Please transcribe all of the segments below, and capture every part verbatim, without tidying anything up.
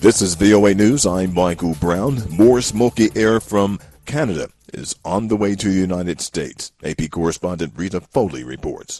This is V O A News. I'm Michael Brown. More smoky air from Canada is on the way to the United States. A P correspondent Rita Foley reports.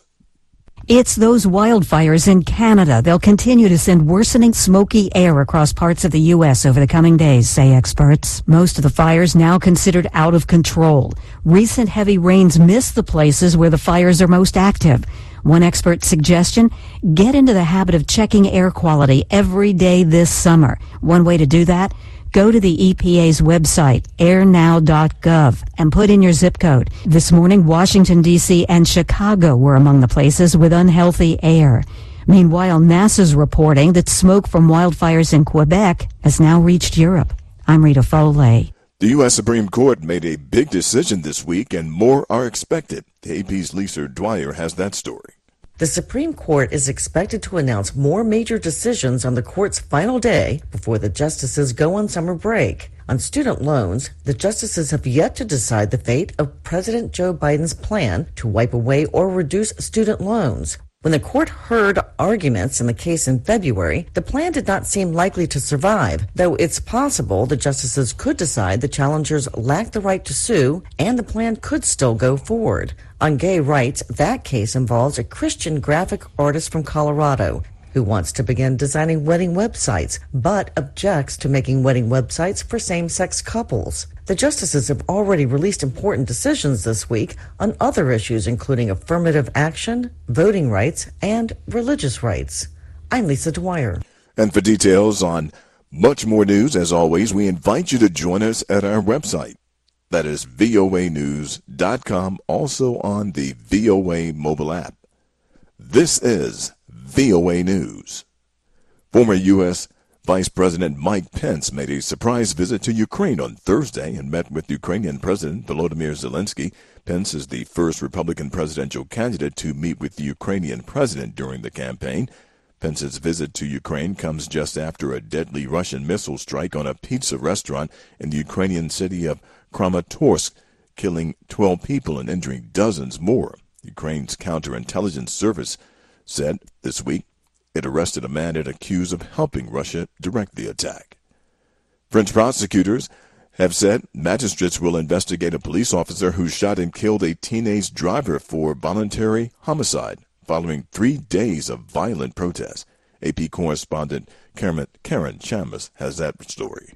It's those wildfires in Canada. They'll continue to send worsening smoky air across parts of the U S over the coming days, say experts. Most of the fires now considered out of control. Recent heavy rains miss the places where the fires are most active. One expert's suggestion, get into the habit of checking air quality every day this summer. One way to do that, go to the E P A's website, air now dot gov, and put in your zip code. This morning, Washington, D C and Chicago were among the places with unhealthy air. Meanwhile, NASA's reporting that smoke from wildfires in Quebec has now reached Europe. I'm Rita Foley. The U S Supreme Court made a big decision this week, and more are expected. The A P's Lisa Dwyer has that story. The Supreme Court is expected to announce more major decisions on the court's final day before the justices go on summer break. On student loans, the justices have yet to decide the fate of President Joe Biden's plan to wipe away or reduce student loans. When the court heard arguments in the case in February, the plan did not seem likely to survive, though it's possible the justices could decide the challengers lack the right to sue and the plan could still go forward. On gay rights, that case involves a Christian graphic artist from Colorado who wants to begin designing wedding websites, but objects to making wedding websites for same-sex couples. The justices have already released important decisions this week on other issues, including affirmative action, voting rights, and religious rights. I'm Lisa Dwyer. And for details on much more news, as always, we invite you to join us at our website. That is V O A news dot com, also on the V O A mobile app. This is V O A News. Former U S Vice President Mike Pence made a surprise visit to Ukraine on Thursday and met with Ukrainian President Volodymyr Zelensky. Pence is the first Republican presidential candidate to meet with the Ukrainian president during the campaign. Pence's visit to Ukraine comes just after a deadly Russian missile strike on a pizza restaurant in the Ukrainian city of Kramatorsk, killing twelve people and injuring dozens more. Ukraine's counterintelligence service said this week it arrested a man it accused of helping Russia direct the attack. French prosecutors have said magistrates will investigate a police officer who shot and killed a teenage driver for voluntary homicide following three days of violent protests. A P correspondent Karen, Karen Chamas has that story.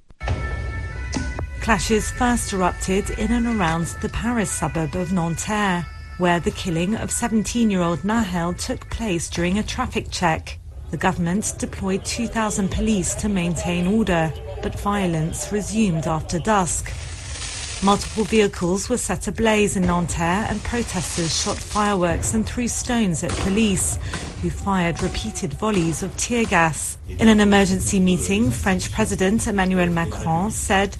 Clashes first erupted in and around the Paris suburb of Nanterre, where the killing of seventeen-year-old Nahel took place during a traffic check. The government deployed two thousand police to maintain order, but violence resumed after dusk. Multiple vehicles were set ablaze in Nanterre and protesters shot fireworks and threw stones at police, who fired repeated volleys of tear gas. In an emergency meeting, French President Emmanuel Macron said,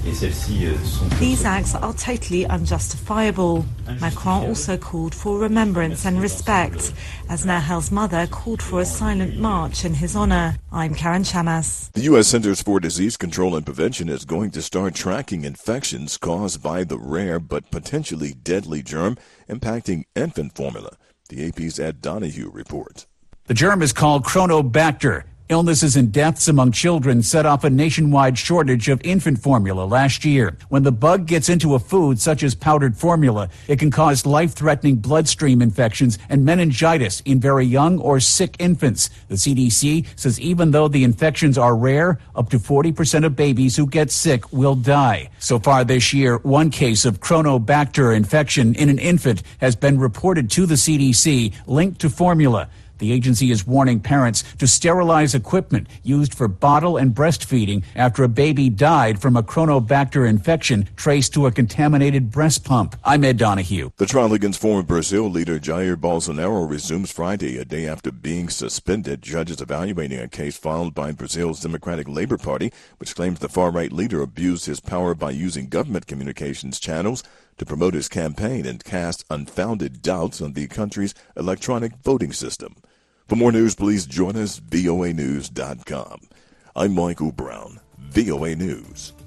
"These acts are totally unjustifiable." Macron also called for remembrance and respect, as Nahel's mother called for a silent march in his honor. I'm Karen Chamas. The U S Centers for Disease Control and Prevention is going to start tracking infections caused by the rare but potentially deadly germ impacting infant formula. The A P's Ed Donahue reports. The germ is called Chronobacter. Illnesses and deaths among children set off a nationwide shortage of infant formula last year. When the bug gets into a food such as powdered formula, it can cause life-threatening bloodstream infections and meningitis in very young or sick infants. The C D C says even though the infections are rare, up to forty percent of babies who get sick will die. So far this year, one case of Chronobacter infection in an infant has been reported to the C D C linked to formula. The agency is warning parents to sterilize equipment used for bottle and breastfeeding after a baby died from a Chronobacter infection traced to a contaminated breast pump. I'm Ed Donahue. The trial against former Brazil leader Jair Bolsonaro resumes Friday, a day after being suspended. Judges evaluating a case filed by Brazil's Democratic Labor Party, which claims the far-right leader abused his power by using government communications channels to promote his campaign and cast unfounded doubts on the country's electronic voting system. For more news, please join us, V O A news dot com. I'm Michael Brown, V O A News.